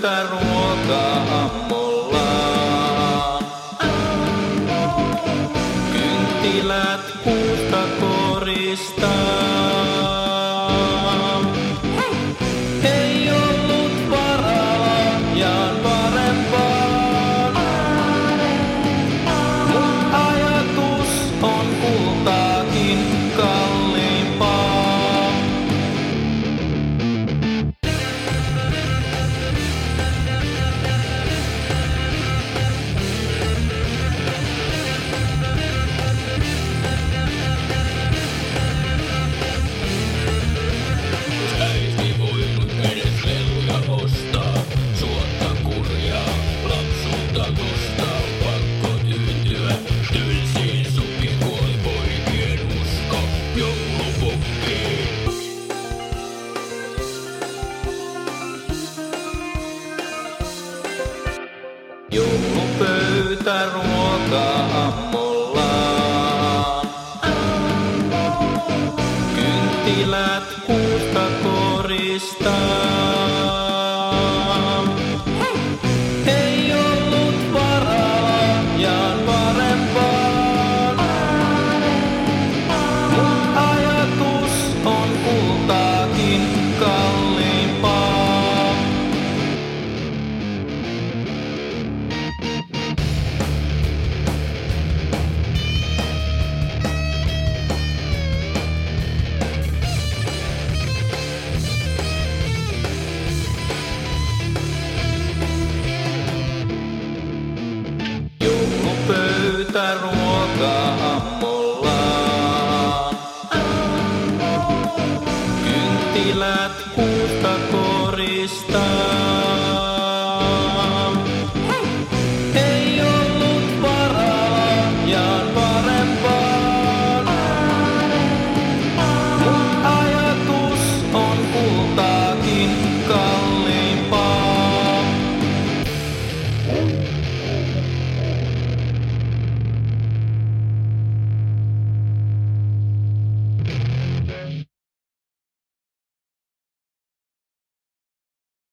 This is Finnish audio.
Joulupöytäruoka ammollaan. Kynttilät puusta koristaa. Ei ollut varaa lahjaan parempaan. Mut ajatus on kultaakin kalliimpaa. Äiti voinut edes leluja ostaa, suotta kurjaa, lapsulta kostaa. Pakko tyytyä tylsiin supikuoli poikien usko joulupukkiin. Joulupöytäruoka ammollaan. Kynttilät puusta koristaa. Ei ollut varaa lahjaan parempaan. Mut ajatus on kultaakin kalliimpaa. Joulupöytäruoka